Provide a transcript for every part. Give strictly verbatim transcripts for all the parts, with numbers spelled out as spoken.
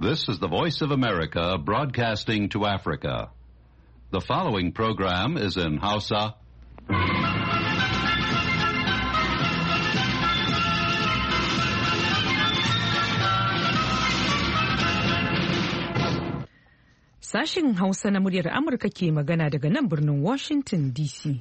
This is the Voice of America broadcasting to Africa. The following program is in Hausa. Sashen Hausa na muryar Amurka ke magana daga nan birnin Washington D C.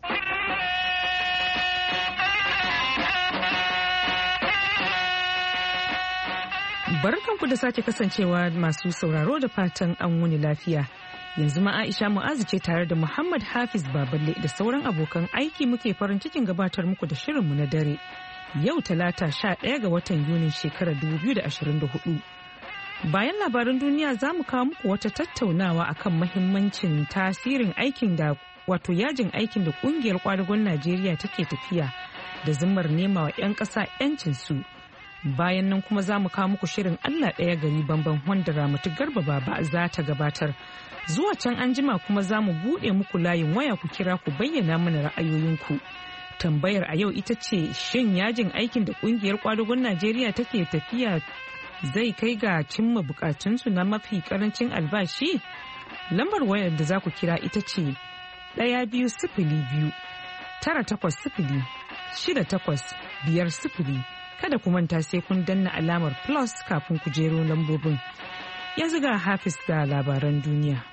Barkanku da sake kasancewa masu sauraro da fatan an wuni lafiya. Yanzu ma Aisha Mu'azu ce tare da Muhammad Hafiz Baballe da sauran abokan aiki muke farin cikin gabatar muku da shirinmu na dare. Yau Talata sha ɗaya ga watan Yunin shekarar dubu biyu da ashirin da hudu. Bayan labaran duniya za mu kawo muku wata tattaunawa akan mahimmancin tasirin aikin da wato yajin aikin da kungiyar kwadagon Najeriya take tafiya da zimmar nema wa 'yan ƙasa 'yancin su. Bayan nan kuma za mu kawo muku shirin Allah ɗaya gari bamban wanda Ramatu Garba Baba za ta gabatar. Zuwa can an jima kuma za mu buɗe muku layin waya ku kira ku bayyana mana ra'ayoyinku. Tambayar a yau ita ce shin yajin aikin da kungiyar kwadagon Najeriya take tafiya zai kai ga cimma bukatunsu na mafi karancin albashi? Lambar wayar da za ku kira ita ce ɗaya biyu sifili biyu tara takwas sifili shida takwas biyar sifili. Kada ku manta sai kun danna alamar plus kafin ku jero lambobin. Yanzu ga Hafiz da labaran duniya.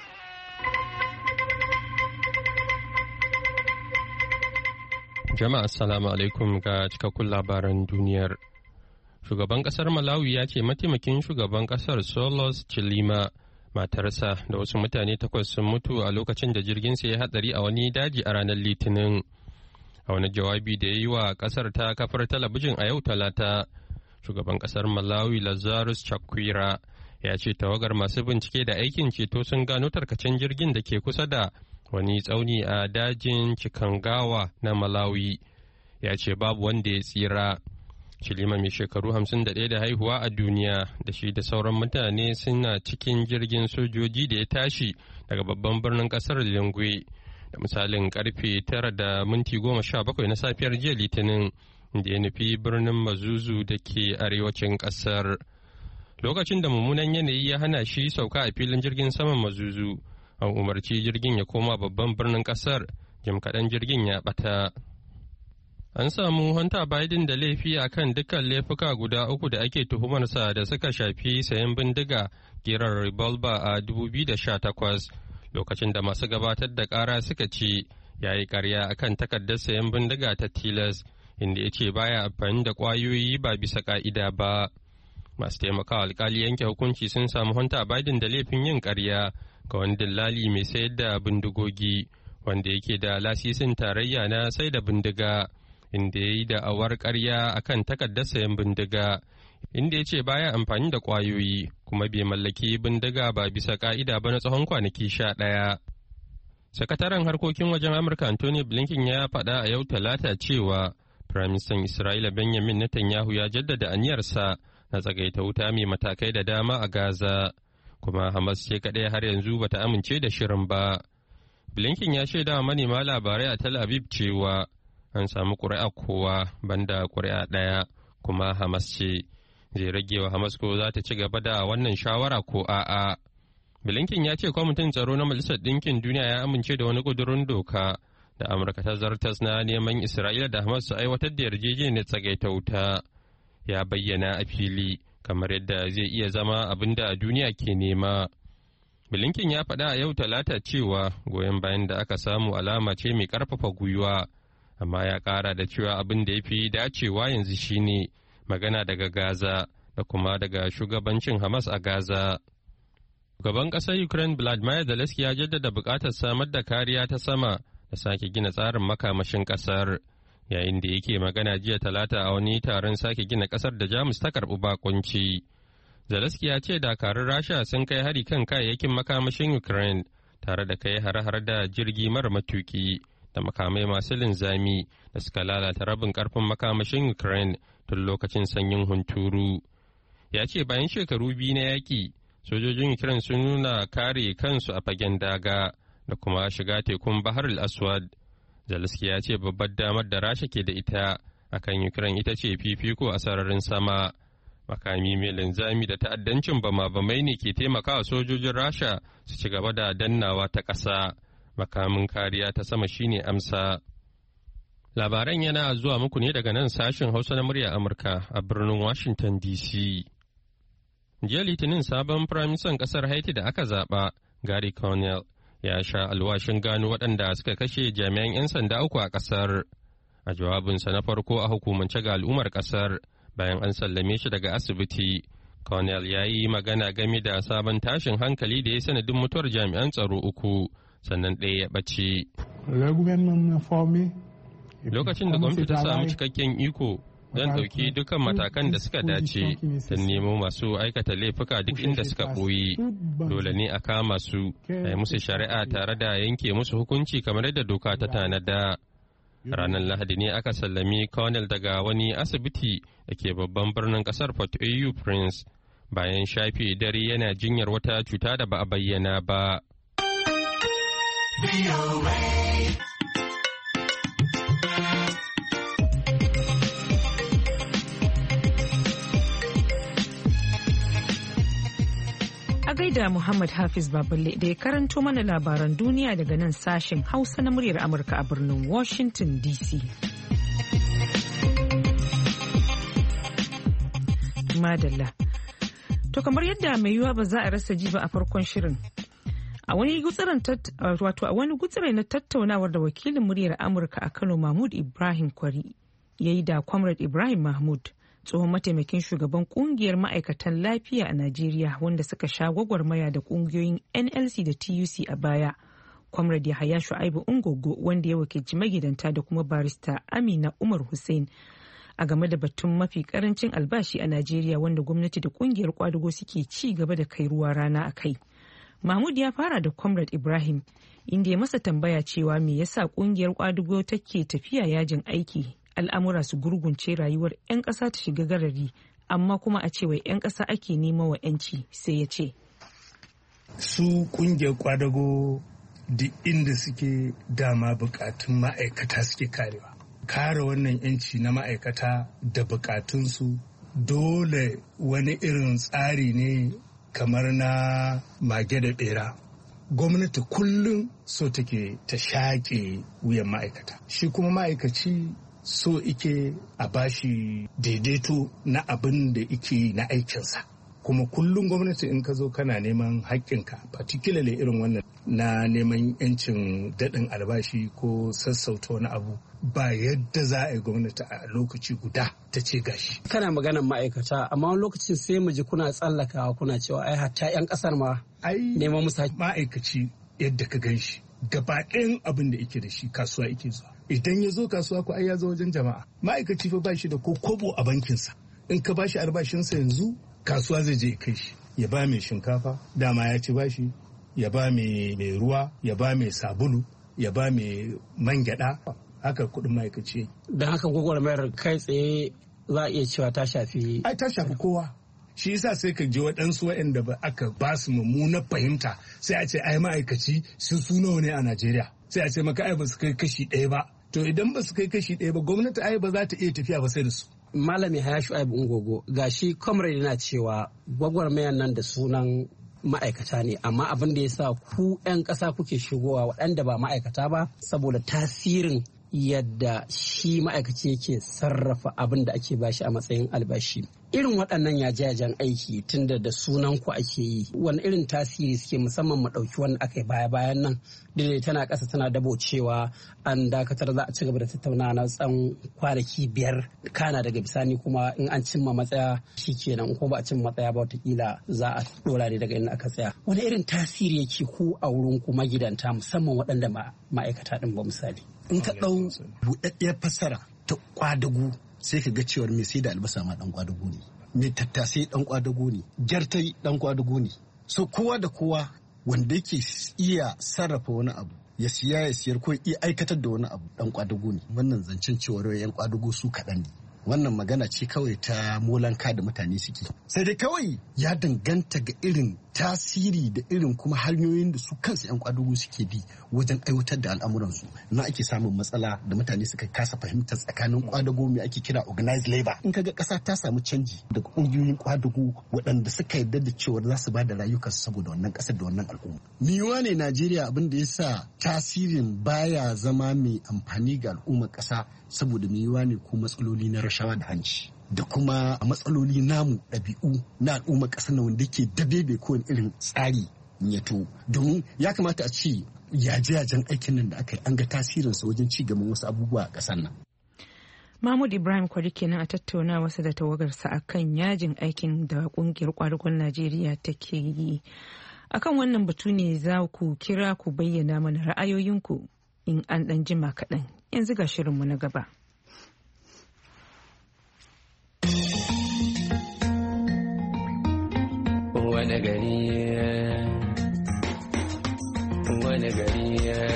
Jama'a assalamu alaikum ga cikakkun labaran duniyar. Shugaban kasar Malawi ya ce mataimakin shugaban kasar Solos Chilima matarsa da wasu mutane takwas sun mutu a lokacin da jirginsa ya hatsari a wani daji a ranar Litinin. A wani jawabi da ya yi wa kasar ta kafar talabijin a yau Talata, shugaban kasar Malawi Lazarus Chakwera ya ce tawagar masu bincike da aikin ceto sun gano tarkacen jirgin da ke kusa da wani tsauni a dajin Chikangawa na Malawi. Ya ce babu wanda ya tsira. Chilima mai shekaru hamsin da ɗaya da haihuwa a duniya da shi da sauran mutane suna cikin jirgin sojoji da ya tashi daga babban birnin kasar Lilongwe da misalin karfe tara da minti goma sha bakwai na safiyar jiya Litinin da ya nufi birnin Mazuzu da ke arewacin kasar. Lokacin da mummunan yanayi ya hana shi sauka a filin jirgin saman Mazuzu, an umarci jirgin ya koma babban birnin kasar, jim kaɗan jirgin ya ɓata. An samu Hunter Biden da laifi a kan dukkan laifuka guda uku da ake tuhumarsa da suka shafi sayan bindiga gerar revolver a dubu biyu da sha takwas, lokacin da masu gabatar da ƙara suka ce ya yi ƙarya a kan takardar sayan bindiga ta tilas, inda ya ce baya amfani da ƙwayoyi ba bisa ƙa'ida ba. Masu taimakawa alkali yanke hukunci sun samu Hunter Biden da laifin yin ƙarya ga wani dillali mai sayar da bindigogi, wanda yake da lasisin tarayya na sai da bindiga. Inda ya yi da'awar ƙarya a kan takardar sayan bindiga, inda ya ce baya amfani da ƙwayoyi kuma bai mallaki bindiga ba bisa ƙa'ida ba na tsawon kwanaki sha ɗaya. Sakataren harkokin wajen Amurka Anthony Blinken ya faɗa a yau Talata cewa Firaministan Isra'ila Benjamin Netanyahu ya jaddada aniyarsa na tsagaita wuta mai matakai da dama a Gaza, kuma Hamas ce kaɗai har yanzu bata amince da shirin ba. Blinken ya shaida wa manema labarai a Tel Aviv cewa an samu ƙuri'a kowa banda ƙuri'a ɗaya, kuma Hamas ce zai rage wa Hamas ko za ta ci gaba da wannan shawara ko a'a. Blinken ya ce kwamitin tsaro na Majalisar Ɗinkin Duniya ya amince da wani ƙudurin doka da Amurka ta zartas na neman Isra'ila da Hamas su aiwatar da yarjejeniyar tsagaita wuta. Ya bayyana a fili kamar yadda zai iya zama abin da duniya ke nema. Blinken ya faɗa a yau Talata cewa goyon bayan da aka samu alama ce mai ƙarfafa gwiwa. Amma ya ƙara da cewa abin da ya fi dacewa yanzu shine magana daga Gaza da kuma daga shugabancin Hamas a Gaza. Shugaban ƙasar Ukraine Vladimir Zelensky ya jaddada buƙatar samar da kariya ta sama da sake gina tsarin makamashin ƙasar, yayin da yake magana jiya Talata a wani taron sake gina ƙasar da Jamus ta karɓi bakunci. Zelensky ya ce dakarun Rasha sun kai hari kan kayayyakin makamashin Ukraine tare da kai hare-hare da jirgi mara matuƙi da makamai masu linzami da suka lalata rabin karfin makamashin Ukraine tun lokacin sanyin hunturu. Ya ce bayan shekaru biyu na yaƙi, sojojin Ukraine sun nuna kare kansu a fagen daga da kuma shiga tekun Bahar al-Aswad. Zelensky ya ce babbar damar da Rasha ke da ita akan Ukraine ita ce fifiko a sararin sama. Makami mai linzami da ta'addancin bama-bamai ne ke taimakawa sojojin Rasha su ci gaba da dannawa ta ƙasa. Makamin kariya ta sama shine amsa. Labaran yana zuwa muku ne daga nan sashen Hausa na murya Amurka a birnin Washington D C. Jiya Litinin sabon firaministan ƙasar Haiti da aka zaɓa, Gary Conille, ya sha alwashin gano waɗanda suka kashe jami'an 'yan sanda uku a ƙasar. A jawabinsa na farko a hukumance ga al'ummar ƙasar bayan an sallame shi daga asibiti, Conille ya yi magana game da sabon tashin hankali da ya sanadin mutuwar jami'an tsaro uku, sannan ɗaya ya ɓace. Lokacin da gwamnati ta samu cikakken iko, zan ɗauki dukkan matakan da suka dace don nemo masu aikata laifuka duk inda suka ɓoye. Dole ne a kama su, a yi musu shari'a tare da yanke musu hukunci kamar yadda doka ta tanada. Ranar Lahadi ne aka sallami Colonel daga wani asibiti da ke babban birnin ƙasar Port-au-Prince bayan shafe dare yana jinyar wata cuta da ba a bayyana ba. A gaida Muhammad Hafiz Baballe da ya karanto mana labaran duniya daga nan sashen Hausa na muryar Amurka a birnin Washington D C. Madalla. To kamar yadda mai yiwuwa ba za a rasa ji ba a farkon shirin. A wani gutsiren wato a wani gutsire na tattaunawar da wakilin muryar Amurka a Kano Mahmud Ibrahim Kwari yayi da Comrade Ibrahim Mahmud, tsohon mataimakin shugaban kungiyar ma'aikatan lafiya a Najeriya wanda suka sha gwagwarmaya da kungiyoyin N L C da T U C a baya. Comrade Yahaya Shu'aibu Ungogo wanda ya wakilci magidanta da kuma barista Amina Umar Hussein a game da batun mafi karancin albashi a Najeriya wanda gwamnati da kungiyar kwadugo suke ci gaba da kai ruwa rana a kai. Mahmud ya fara da Comrade Ibrahim inda ya masa tambaya cewa me yasa kungiyar kwadugo take tafiya yajin aiki, al'amura su gurgunce rayuwar 'yan ƙasa ta shiga garari, amma kuma a cewa 'yan ƙasa ake nema wa 'yanci, sai ya ce. Su ƙungiyar kwadago da inda suke dama bukatun ma'aikata suke karewa. Kare wannan 'yanci na ma'aikata da bukatunsu dole wani irin tsari ne kamar na mage da bera. Gwamnati kullum so take ta shaƙe wuyan ma'aikata. Shi kuma ma'aikaci so ike a bashi daidaito na abin da ike na aikinsa. Kuma kullum gwamnati in ka zo kana neman haƙƙinka, particularly irin wannan na neman yancin daɗin albashi ko sassauta wani abu, ba yadda za a yi gwamnati a lokaci guda ta ce gashi. Kana maganar ma'aikata, amma wani lokacin sai mu ji kuna tsallakawa kuna cewa ai hatta 'yan ƙasar ma neman musa. Ma'aikaci yadda ka gan shi gaba ɗayan abin da ike da shi kasuwa ike zuwa. Idan ya zo kasuwa ko ai ya zo wajen jama'a. Ma'aikaci fa ba shi da ko kobo a bankinsa. In ka ba shi albashinsa yanzu kasuwa zai je kai shi. Ya ba mai shinkafa, dama ya ci bashi, ya ba mai ruwa, ya ba mai sabulu, ya ba mai man gyaɗa. Haka kuɗin ma'aikaci. Da haka gwagwarmayar kai tsaye za a iya cewa ta shafi. Ai ta shafi kowa. Shi yasa sai ka je waɗansu waɗanda ba aka ba su mummunar fahimta sai a ce ai ma'aikaci su su nawa ne a Najeriya. Sai a ce maka ai ba su kai kashi ɗaya ba. To idan ba su kai kashi ɗaya ba gwamnati ai ba za ta iya tafiya ba sai da su. Malami Yahaya Shu'aibu Ungogo gashi comrade yana cewa gwagwarmayar nan da sunan ma'aikata ne, amma abin da ya sa ku 'yan ƙasa kuke shigowa waɗanda ba ma'aikata ba saboda tasirin yadda shi ma'aikaci yake sarrafa abin da ake bashi a matsayin albashi. Irin waɗannan yajajen aiki tunda da sunan ku ake yi, wani irin tasiri suke, musamman mu ɗauki wanda aka yi baya bayan nan da tana ƙasa tana dabo cewa an dakatar za a ci gaba da tattaunawa na tsan kwanaki biyar, kana daga bisani kuma in an cimma matsaya shikenan, ko ba a cimma matsaya ba watakila za a ɗora ne daga inda aka tsaya. Wani irin tasiri yake ku a wurin ku magidanta musamman waɗanda ma'aikata ɗin ba misali. In ka ɗau buɗaɗɗiyar fassara ta kwadago sai ka ga cewar mai sai da albasa ma ɗan kwadago ne, mai tattasai ɗan kwadago ne, gyartai ɗan kwadago ne. So kowa da kowa wanda yake iya sarrafa wani abu ya siya ya siyar ko iya aikatar da wani abu ɗan kwadago ne. Wannan zancen cewar yan kwadago su kaɗan ne. Wannan magana ce kawai ta molanka da mutane suke. Sai dai kawai ya danganta ga irin tasiri da irin kuma hanyoyin da su kansu 'yan kwadugu suke bi wajen aiwatar da al'amuransu na ake samun matsala da mutane suka kasa fahimtar tsakanin kwadago mai ake kira organized labor. In kaga ƙasa ta samu canji daga ƙungiyoyin kwadago waɗanda suka yarda da cewa za su ba da rayukansu saboda wannan ƙasar da wannan al'umma. Miyuwa ne Najeriya abin da ya sa tasirin baya zama mai amfani ga al'ummar ƙasa saboda miyuwa ne ko matsaloli na rashawa da hanci. Da kuma matsaloli namu ɗabi'u na al'ummar ƙasar na wanda ke dabebe kowane irin tsari yato domin ya kamata a ce yaje-yajen aikin nan da aka yi an ga tasirinsa wajen ci gaban wasu abubuwa a ƙasar nan. Mahmud Ibrahim Kwari kenan a tattauna wasu da tawagarsa akan yajin aikin da kungiyar kwadugon Najeriya take yi. Akan wannan batu ne za ku kira ku bayyana mana ra'ayoyinku in an ɗan jima kaɗan. Yanzu ga shirinmu na gaba. Wani gari wani gari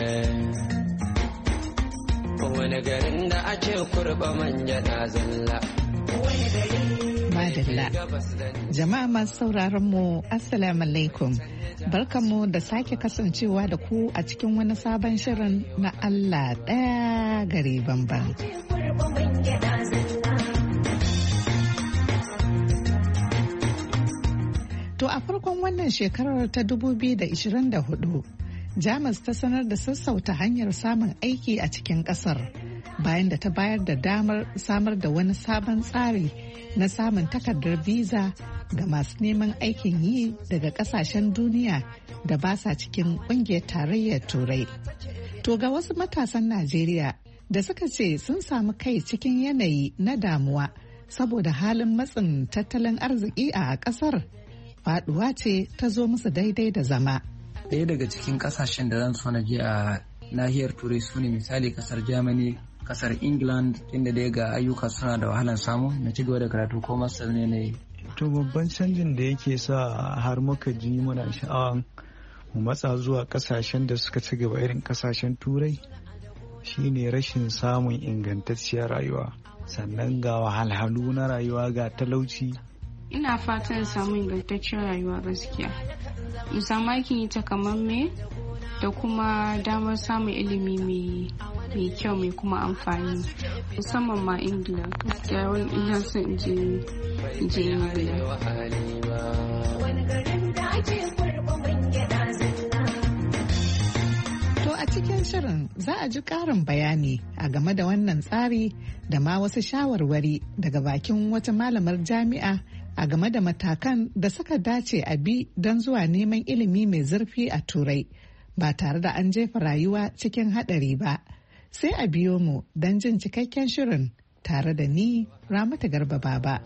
wani garin da ake kurba manja na zalla. Madalla. Jama'a masu sauraron mu Assalamu alaikum. Barkanmu da sake kasancewa da ku a cikin wani sabon shirin na Allah ɗaya gari bamban. To a farkon wannan shekarar ta dubu biyu da ishirin da hudu, Jamus ta sanar da sassauta hanyar samun aiki a cikin kasar bayan da ta bayar da damar samar da wani sabon tsari na samun takardar visa ga masu neman aikin yi daga kasashen duniya da ba sa cikin kungiyar tarayyar Turai. To ga wasu matasan Najeriya da suka ce sun samu kai cikin yanayi na damuwa saboda halin matsin tattalin arziki a kasar. Faduwa ce ta zo musu daidai da zama. Ɗaya daga cikin ƙasashen da zan so na je a nahiyar Turai su ne misali ƙasar Germany, ƙasar England, inda dai ga ayyuka suna da wahalar samu na ci gaba da karatu ko master ne na yi. To babban canjin da yake sa har muka ji muna sha'awan mu matsa zuwa ƙasashen da suka ci gaba irin ƙasashen Turai shine rashin samun ingantacciyar rayuwa, sannan ga wahalhalu na rayuwa ga talauci. Ina fatan samu ingantaccen rayuwa gaskiya, mu samu aikin yi takamamme da kuma damar samun ilimi mai kyau mai kuma amfani, musamman ma Ingila. Gaskiya wani ina son in je Ingila. To a cikin shirin za a ji ƙarin bayani a game da wannan tsari da ma wasu shawarwari daga bakin wata malamar jami'a a game da matakan da suka dace a bi don zuwa neman ilimi mai zurfi a Turai ba tare da an jefa rayuwa cikin haɗari ba. Sai a biyo mu don jin cikakken shirin tare da ni Ramatu Garba Baba.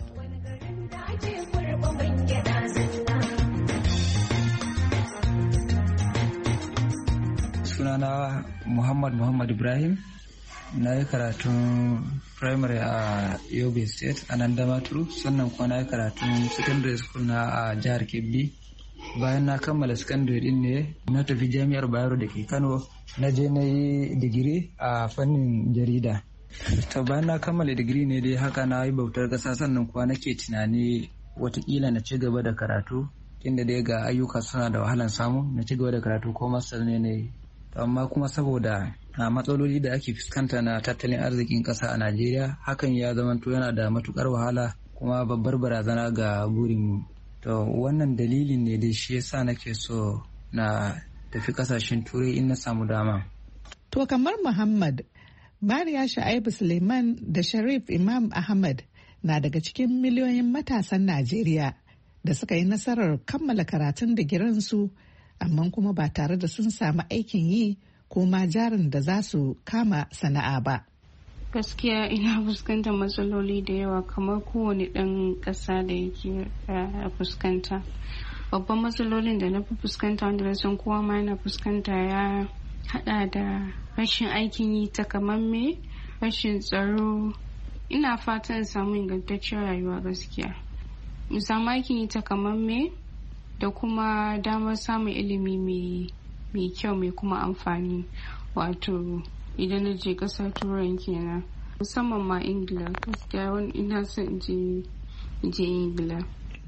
Sunana Muhammad Muhammad Ibrahim. Na yi karatun primary a Yobe State a nan Damaturu, sannan kuma na yi karatun secondary school na a jihar Kebbi. Bayan na kammala secondary din ne na tafi jami'ar Bayero da ke Kano, na je na yi digiri a fannin jarida. To bayan na kammala digiri ne dai haka na yi bautar ƙasa, sannan kuma nake tunani watakila na ci gaba da karatu, inda dai ga ayyuka suna da wahalar samu, na ci gaba da karatu ko master ne na yi. Amma kuma saboda a matsaloli da ake fuskanta na tattalin arzikin ƙasa a Najeriya, hakan ya zamanto yana da matukar wahala kuma babbar barazana ga burin. To wannan dalilin ne da shi yasa nake so na tafi ƙasashen Turai in na samu dama. To kamar Muhammad, Mariya Sha'ibu Suleiman da Sharif Imam Ahmad na daga cikin miliyoyin matasan Najeriya da suka yi nasarar kammala karatun digirinsu amma kuma ba tare da sun samu aikin yi ko ma jarin da za su kama sana'a ba. Gaskiya ina fuskantar matsaloli da yawa kamar kowane ɗan ƙasa da yake fuskanta. Babban matsalolin da na fi fuskanta wanda na san kowa ma yana fuskanta ya haɗa da rashin aikin yi takamamme, rashin tsaro. Ina fatan samu ingantaccen rayuwa gaskiya. Mu samu aikin yi takamamme da kuma damar samun ilimi mai kyau mai kuma amfani, wato idan na je ƙasar Turai kenan, musamman ma Ingila. Gaskiya wani ina son in je Ingila.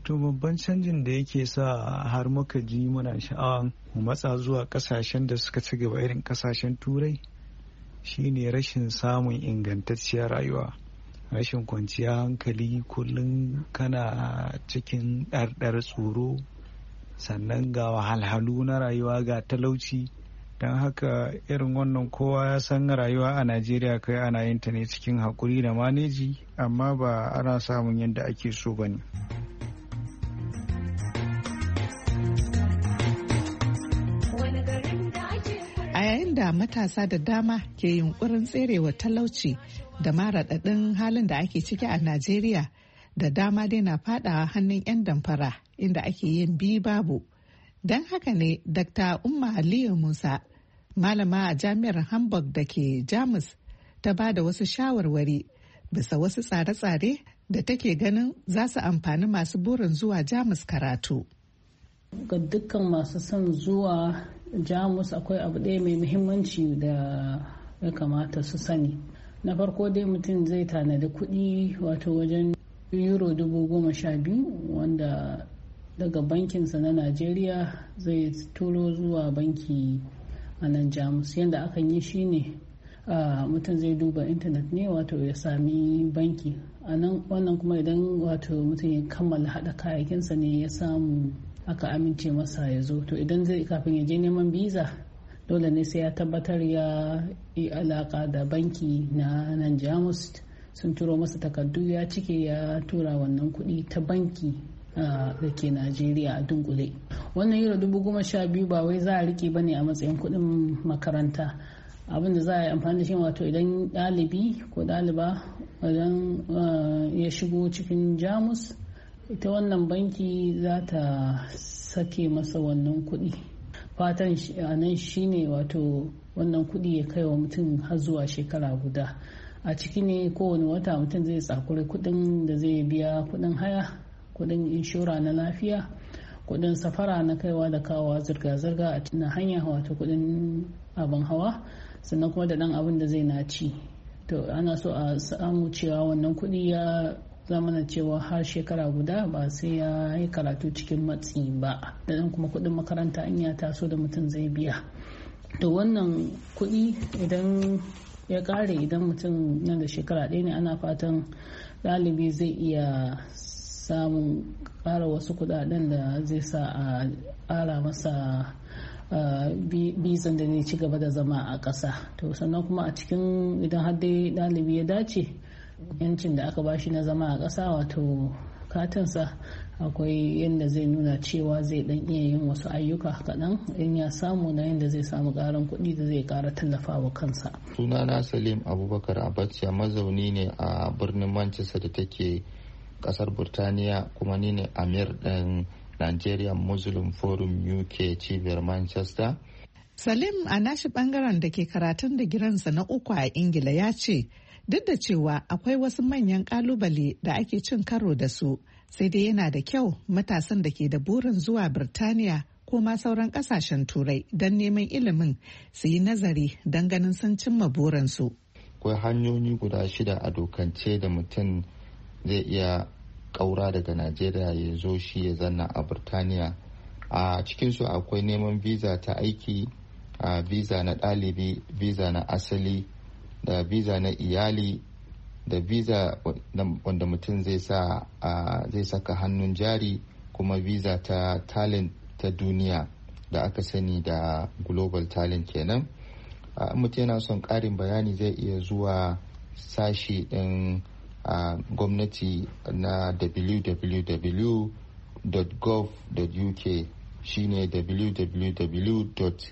to babban canjin da yake sa har muka ji muna sha'awan mu matsa zuwa kasashen da suka ci gaba irin kasashen turai shine rashin samun ingantacciyar rayuwa, rashin kwanciya hankali, kullum kana cikin ɗarɗar tsoro, sannan ga wahalhalu na rayuwa, ga talauci. Don haka irin wannan kowa ya san rayuwa a Najeriya kai ana yin ta ne cikin haƙuri da maneji, amma ba ana samun yadda ake so ba ne. A yayin da matasa da dama ke yunkurin tserewa talauci da maraɗaɗin halin da ake ciki a Najeriya, da dama dai na faɗawa hannun 'yan damfara inda ake yin bi babu. Don haka ne Dakta Umma Aliyu Musa, malama a jami'ar Hamburg da ke Jamus, ta ba da wasu shawarwari bisa wasu tsare-tsare da take ganin za su amfani masu burin zuwa Jamus karatu. Ga dukkan masu son zuwa Jamus akwai abu ɗaya mai muhimmanci da ya kamata su sani. Na farko dai mutum zai tanadi kuɗi wato wajen euro dubu goma sha biyu wanda daga bankinsa na Najeriya zai turo zuwa banki a nan Jamus. Yadda akan yi shi ne mutum zai duba intanet ne wato ya sami banki a nan. Wannan kuma idan wato mutum ya kammala haɗa kayakinsa ne ya samu aka amince masa ya zo. To idan zai kafin ya je neman biza dole ne sai ya tabbatar ya yi alaka da banki na nan Jamus, sun turo masa takardu ya cike ya tura wannan kuɗi ta banki da ke Najeriya a dunkule. Wannan euro dubu goma sha biyu ba wai za a rike bane a matsayin kuɗin makaranta. Abin da za a yi amfani da shi wato idan ɗalibi ko ɗaliba idan ya shigo cikin Jamus, ita wannan banki za ta sake masa wannan kuɗi. Fatan a nan shine wato wannan kuɗi ya kai wa mutum har zuwa shekara guda. A ciki ne kowane wata mutum zai tsakuri kuɗin da zai biya kuɗin haya, kuɗin inshora na lafiya, kuɗin safara na kaiwa da kawowa zirga-zirga a na hanya wato kuɗin abin hawa, sannan kuma da ɗan abin da zai na ci. To ana so a samu cewa wannan kuɗi ya zamana cewa har shekara guda ba sai ya yi karatu cikin matsi ba, da ɗan kuma kuɗin makaranta in ya taso da mutum zai biya. To wannan kuɗi idan ya ƙare, idan mutum nan da shekara ɗaya ne, ana fatan ɗalibi zai iya samun ƙara wasu kuɗaɗen da zai sa a ƙara masa bizan da zai ci gaba da zama a ƙasa. To sannan kuma a cikin idan har dai ɗalibi ya dace, yancin da aka bashi na zama a ƙasa wato katinsa, akwai yadda zai nuna cewa zai dan iya yin wasu ayyuka kaɗan in ya samu na yadda zai samu ƙarin kuɗi da zai ƙara tallafawa kansa. Sunana Salim Abubakar Abacha, mazauni ne a birnin Manchester da take ƙasar Burtaniya, kuma ni ne Amir ɗin Nigerian Muslim Forum U K cibiyar Manchester. Salim a nashi ɓangaren da ke karatun da giransa na uku a Ingila ya ce duk da cewa akwai wasu manyan ƙalubale da ake cin karo da su, sai dai yana da kyau matasan da ke da burin zuwa Birtaniya ko ma sauran kasashen Turai don neman ilimin su yi nazari don ganin sun cimma burinsu. Akwai hanyoyi guda shida a dokance da mutum zai iya ƙaura daga Najeriya ya zo shi ya zanna a Birtaniya. A cikinsu akwai neman visa ta aiki, a visa na ɗalibi, visa na asali, da visa na iyali, da visa wanda mutum zai sa zai saka hannun jari, kuma visa ta talent ta duniya da aka sani da global talent kenan. Mutum yana son ƙarin bayani zai iya zuwa sashi ɗin gwamnati na w w w dot gov dot u k, shine w w w dot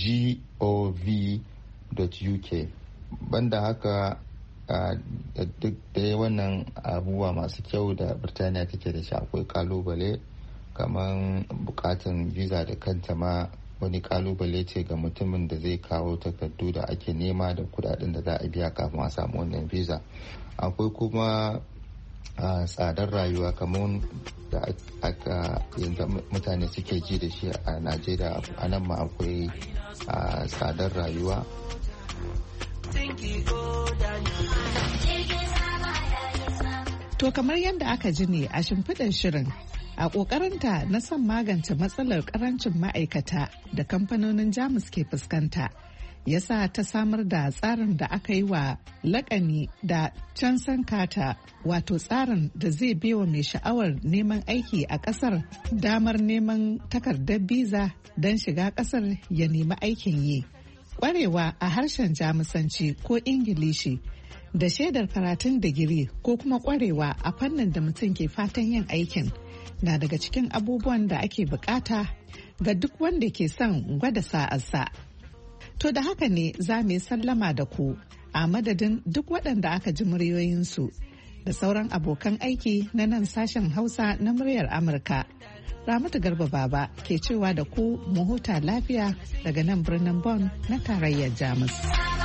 gov dot u k. Banda haka da duk da wannan abubuwa masu kyau da Birtaniya take da shi, akwai kalubale kamar bukatan visa da kanta ma wani kalubale ce ga mutumin da zai kawo takardu da ake nema da kudaden da za a biya kafin a samu wannan visa. Akwai kuma tsadar rayuwa kamar da aka yanzu mutane suke ji da shi a Najeriya, a nan ma akwai tsadar rayuwa. To kamar yadda aka ji ne a shimfiɗar shirin, A ƙoƙarinta na son magance matsalar ƙarancin ma'aikata da kamfanonin Jamus ke fuskanta, ya sa ta samar da tsarin da aka yi wa lakani da Chanson Carter, wato tsarin da zai baiwa mai sha'awar neman aiki a ƙasar damar neman takardar biza don shiga ƙasar ya nemi aikin yi. Ƙwarewa a harshen Jamusanci ko Ingilishi da shaidar karatun digiri ko kuma ƙwarewa a fannin da mutum ke fatan yin aikin na daga cikin abubuwan da ake bukata ga duk wanda ke son gwada sa'arsa. To da haka ne za mu yi sallama da ku a madadin duk waɗanda aka ji muryoyinsu da sauran abokan aiki na nan sashen Hausa na muryar Amurka. Ramatu Garba Baba ke cewa da ku mu huta lafiya daga nan birnin Bonn na tarayyar Jamus.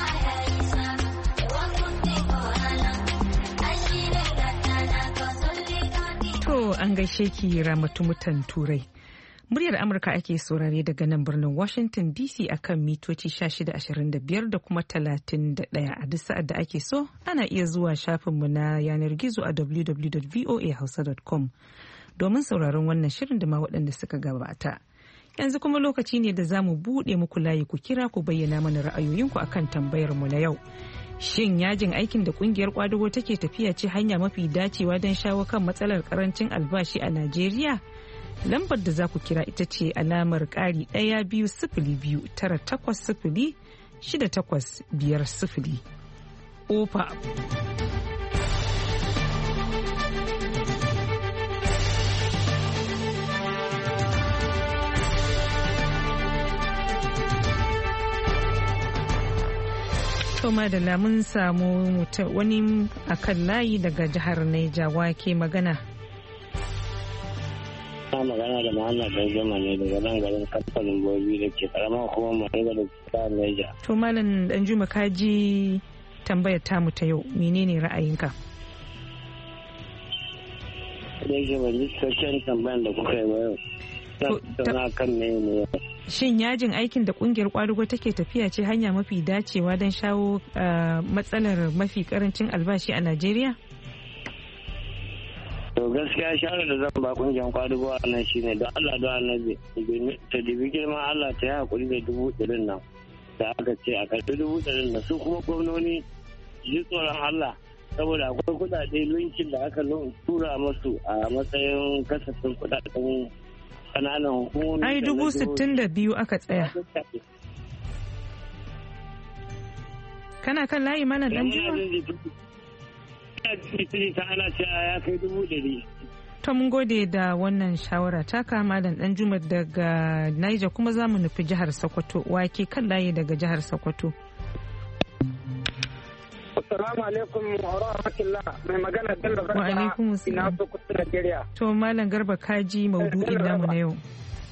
To an gaishe ki Ramatu mutan Turai. Muryar Amurka ake saurare daga nan birnin Washington D C akan mitoci shida ashirin da biyar da kuma talatin da ɗaya a duk sa'ad da ake so ana iya zuwa shafinmu na yanar gizo a w w w dot voa hausa dot com domin sauraron wannan shirin da ma waɗanda suka gabata. Yanzu kuma lokaci ne da za mu buɗe muku layi ku kira ku bayyana mana ra'ayoyinku akan tambayar mu na yau. Shin yajin aikin da kungiyar kwadago take tafiya ce hanya mafi dacewa don shawo kan matsalar karancin albashi a Najeriya? Lambar da za ku kira ita ce alamar ƙari ɗaya biyu sifili biyu tara takwas sifili shida takwas biyar sifili. Ofa. Toma da lamun samu wani akan layi daga jihar Neja wake magana. Na magana da Muhammad Danjuma ne daga nan garin kamfanin Bobi da ke karamar hukumar Mariga da jihar Neja. To Malam Danjuma ka ji tambayar tamu ta yau, menene ra'ayinka? Da yake ban ji cikakken tambayar da kuka yi ba yau. Na kan ne Shin yajin aikin da kungiyar kwadugo take tafiya ce hanya mafi dacewa don shawo matsalar mafi karancin albashi a Najeriya? To gaskiya shawarar da zan ba kungiyar kwadugo a nan shine don Allah da Annabi ta dibi girman Allah ta yi hakuri da dubu ɗarin nan da aka ce a karɓi dubu ɗarin nan su kuma gwamnoni ji tsoron Allah saboda akwai kuɗaɗe linkin da aka tura masu a matsayin kasafin kuɗaɗen kananan hukumomi. Ai dubu sittin da biyu aka tsaya. Kana kan layi mana dan jima? Ta ana cewa ya kai dubu ɗari. To mun gode da wannan shawara ta kama da dan juma daga Niger kuma za mu nufi jihar Sokoto. Wake kan layi daga jihar Sokoto. Assalamu alaikum wa rahmatullah. Mai magana Bello Garba. Wa alaikum assalam. Ina Sokoto Nigeria. To Malam Garba kaji maudu'in namu na yau.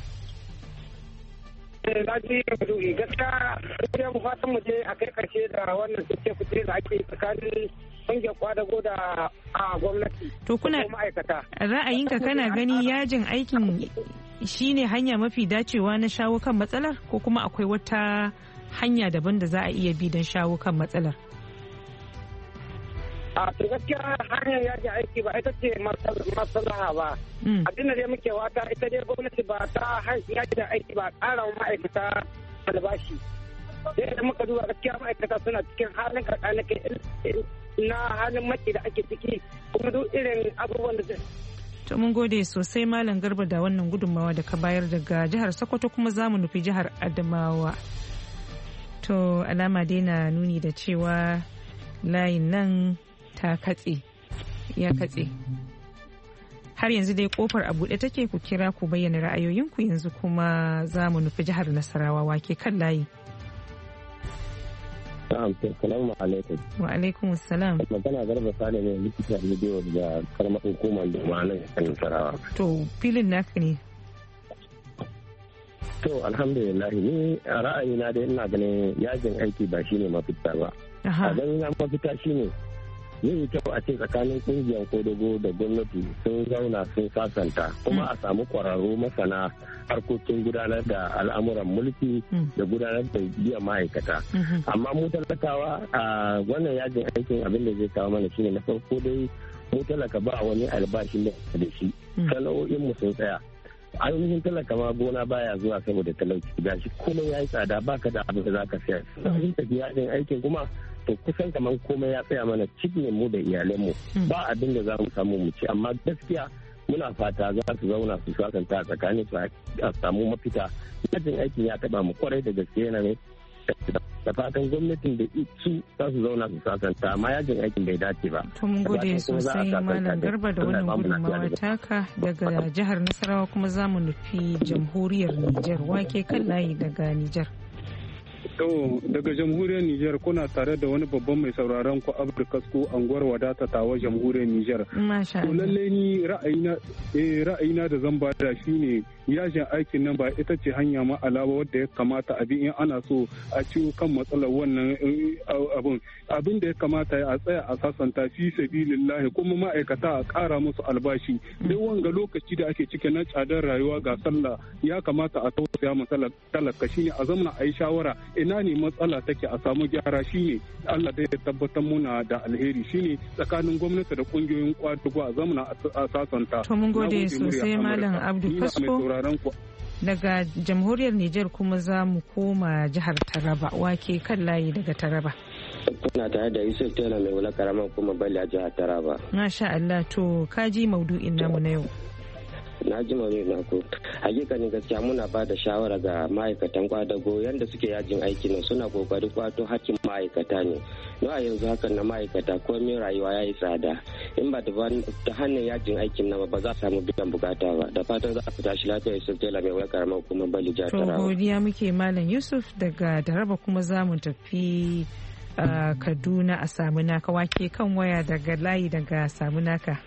Eh kaji maudu'i gaskiya sai mu fatan mu je a kai karshe da wannan fice fice da ake tsakanin kungiyar kwadago da a gwamnati. To kuna ra'ayinka kana gani yajin aikin shine hanya mafi dacewa na shawo kan matsalar ko kuma akwai wata hanya daban da za a iya bi don shawo kan matsalar? a gaskiya hanyar yaji aiki ba ita ce maslaha ba abin da dai muke wata ita dai gwamnati ba ta yaji da aiki ba ƙara wa ma'aikata albashi sai da muka duba gaskiya ma'aikata suna cikin halin karkanake na halin maki da ake ciki kuma duk irin abubuwan da to mun gode sosai Malam Garba da wannan gudunmawa da ka bayar daga jihar Sokoto kuma za mu nufi jihar Adamawa. To alama dai na nuni da cewa layin nan ta katse ya katse har yanzu dai kofar a buɗe take ku kira ku bayyana ra'ayoyinku yanzu kuma za mu nufi jihar Nasarawa wake kan layi. Assalamu alaikum. Wa alaikum assalam. Magana Garba Sale ne likita rediyo da karamar hukumar da ma'anar kan Nasarawa. To filin naka ne. To alhamdulillah ni a ra'ayina dai ina ganin yajin aiki ba shine mafita ba. A ganin mafita shine yin kyau a ce tsakanin kungiyar kodogo da gwamnati sun zauna sun sasanta kuma a samu kwararru masana harkokin gudanar da al'amuran mulki da gudanar da biyan ma'aikata amma mu talakawa a wannan yajin aikin abin da zai kawo mana shine na farko dai mu talaka ba wani albashin da da shi sana'o'in mu sun tsaya. Ainihin talaka ma gona baya zuwa saboda talauci gashi komai ya yi tsada baka da abin da zaka sayar. Sun tafi yajin aikin kuma to kusan kamar komai ya tsaya mana cikin mu da iyalanmu ba abin da za mu samu mu ci amma gaskiya muna fata za su zauna su sasanta tsakanin su a samu mafita. Yajin aikin ya taba mu kwarai da gaske yana ne da fatan gwamnatin da su za su zauna su sasanta amma yajin aikin bai dace ba. To mun gode sosai Malam Garba da wannan gudunmawa taka daga jihar Nasarawa kuma za mu nufi jamhuriyar Nijar wake kan layi daga Nijar. To daga jamhuriyar Nijar kuna tare da wani babban mai sauraron ku Abdul Kasko anguwar wadata tawa jamhuriyar Nijar. Masha Allah. To lalle ni ra'ayina eh ra'ayina da zan bada shine yajin aikin nan ba ita ce hanya ma alawa wadda ya kamata a bi in ana so a ciwo kan matsalar wannan abun. Abin da ya kamata a tsaya a sasanta fi sabilillahi kuma ma'aikata a ƙara musu albashi. Dai wanga lokaci da ake cike na tsadar rayuwa ga sallah ya kamata a tausaya matsalar talaka shine a zamana a yi shawara ina ne matsala take a samu gyara shine Allah da ya tabbatar muna da alheri shine tsakanin gwamnati da kungiyoyin kwadago a zamana a sasanta. To mun gode sosai Malam Abdul Kasko daga jamhuriyar Nijar kuma za mu koma jihar Taraba wake kan layi daga Taraba. Kuna tare da Yusuf Tela mai wula karamar kuma Bali a jihar Taraba. Masha Allah to kaji maudu'in namu na yau. Na ji maudu'in na ku. Hakikanin gaskiya muna ba da shawara ga ma'aikatan kwadago yadda suke yajin aiki nan suna kokari kwato hakkin ma'aikata ne. No a yanzu hakan na ma'aikata komai rayuwa ya yi tsada. In ba ta hanyar yajin aikin nan ba za a samu biyan bukata ba. Da fatan za a fita shi lafiya Yusuf Tela mai wula karamar kuma Bali jihar Taraba. To godiya muke Malam Yusuf daga Taraba kuma za mu tafi Uh, Kaduna a Samunaka wake kan waya daga layi daga Samunaka.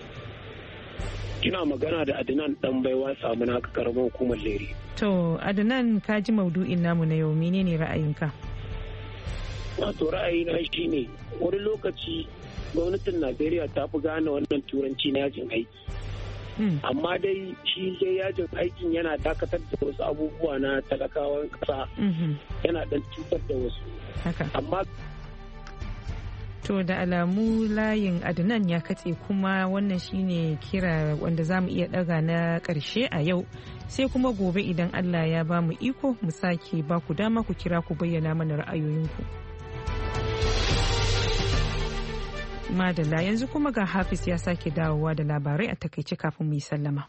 Kina magana da Adnan dan baiwa Samunaka karamar hukumar Leri. To Adnan ka ji maudu'in namu na yau menene ra'ayinka? Wato ra'ayina shine wani lokaci gwamnatin Najeriya ta fi gane wannan turanci na yajin aiki. Hmm. Amma dai shi dai yajin aikin yana dakatar da wasu abubuwa na talakawan kasa mm-hmm. yana dan cutar da wasu. Amma to da alamu layin Adnan ya katse kuma wannan shine kira wanda za mu iya daga na karshe a yau sai kuma gobe idan Allah ya ba mu iko mu sake ba ku dama ku kira ku bayyana mana ra'ayoyinku. Madalla yanzu kuma ga Hafiz ya sake dawowa da labarai a takaice kafin mu yi sallama.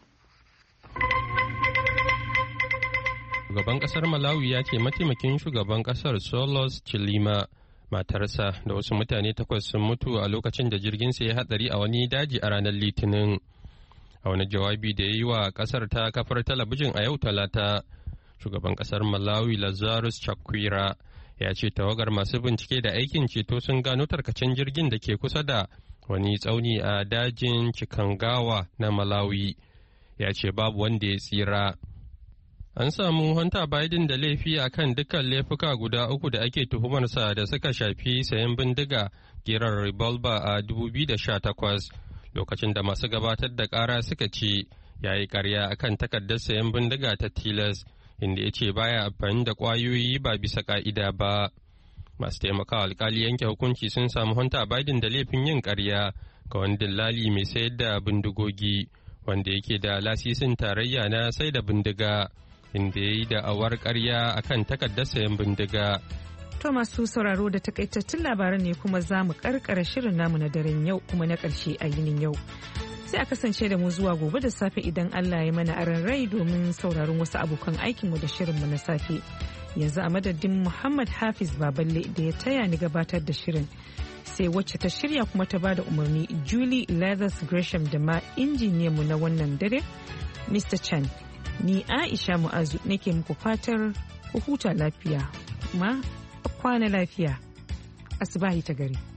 Shugaban kasar Malawi ya ce mataimakin shugaban kasar Solos Chilima matarsa da wasu mutane takwas sun mutu a lokacin da jirginsa ya hatsari a wani daji a ranar Litinin. A wani jawabi da ya yi wa kasar ta kafar talabijin a yau Talata, shugaban kasar Malawi Lazarus Chakwera ya ce tawagar masu bincike da aikin ceto sun gano tarkacen jirgin da ke kusa da wani tsauni a dajin Chikangawa na Malawi. Ya ce babu wanda ya tsira. An samu Hunter Biden da laifi a kan dukkan laifuka guda uku da ake tuhumarsa da suka shafi sayan bindiga gerar revolver a dubu biyu da sha takwas lokacin da masu gabatar da ƙara suka ce ya yi ƙarya a kan takardar sayan bindiga ta tilas inda ya ce baya amfani da ƙwayoyi ba bisa ƙa'ida ba. Masu taimakawa alkali yanke hukunci sun samu Hunter Biden da laifin yin ƙarya ga wani dillali mai sayar da bindigogi wanda yake da lasisin tarayya na sai da bindiga. Inda ya yi da'awar karya a kan takardar sayan bindiga. To masu sauraro da takaitattun labaran ne kuma za mu karkara shirin namu na daren yau kuma na ƙarshe a yinin yau. Sai a kasance da mu zuwa gobe da safe idan Allah ya mana aran rai domin sauraron wasu abokan aikinmu da shirinmu na safe. Yanzu a madadin Muhammad Hafiz Baballe da ya taya ni gabatar da shirin. Sai wacce ta shirya kuma ta bada umarni Julie Leathers Gresham da ma injiniyanmu na wannan dare, Mister Chan. Ni Aisha Mu'azu nake muku fatar ku huta lafiya kuma kwana lafiya. Asibahi ta gari.